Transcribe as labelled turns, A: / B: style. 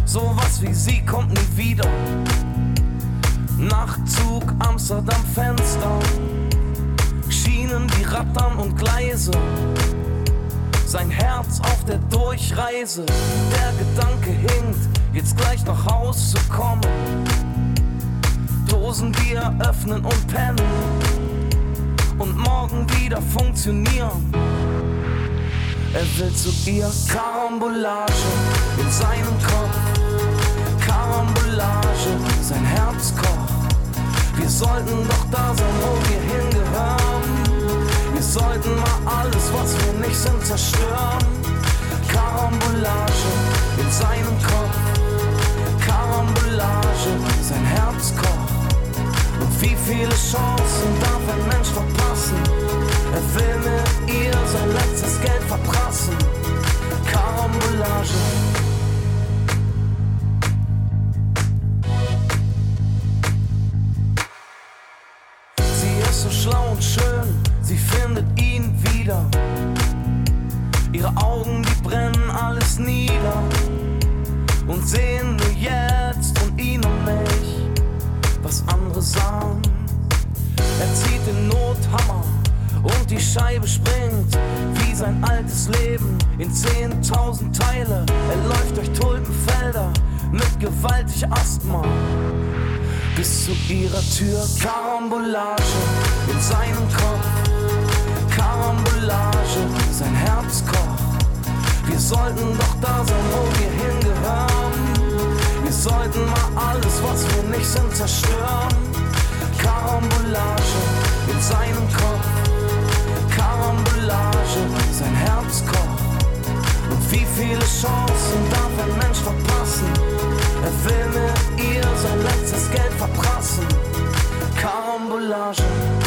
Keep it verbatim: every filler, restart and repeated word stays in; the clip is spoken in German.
A: Sowas wie sie kommt nie wieder. Nachtzug, Amsterdam, Fenster, Schienen, die rattern und Gleise. Sein Herz auf der Durchreise. Der Gedanke hinkt, jetzt gleich nach Haus zu kommen. Dosen Bier öffnen und pennen und morgen wieder funktionieren. Er will zu ihr Karambolage in seinem Kopf. Karambolage, sein Herz kocht. Wir sollten doch da sein, wo wir hingehören. Wir sollten mal alles, was wir nicht sind, zerstören. Karambolage in seinem Kopf. Karambolage, sein Herz kocht. Und wie viele Chancen darf ein Mensch verpassen? Er will mit ihr sein letztes Geld verprassen. Karambolage. Sie ist so schlau und schön, sie findet ihn wieder. Ihre Augen, die brennen alles nieder und sehen nur jetzt und ihn und mich, was andere sahen. Er zieht den Nothammer und die Scheibe springt wie sein altes Leben in zehntausend Teile. Er läuft durch Tulpenfelder mit gewaltig Asthma bis zu ihrer Tür. Karambolage in seinem Kopf. Karambolage, sein Herz kocht. Wir sollten doch da sein, wo wir hingehören. Wir sollten mal alles, was wir nicht sind, zerstören. Karambolage in seinem Kopf. Karambolage, sein Herz kocht. Und wie viele Chancen darf ein Mensch verpassen? Er will mit ihr sein letztes Geld verprassen. Karambolage.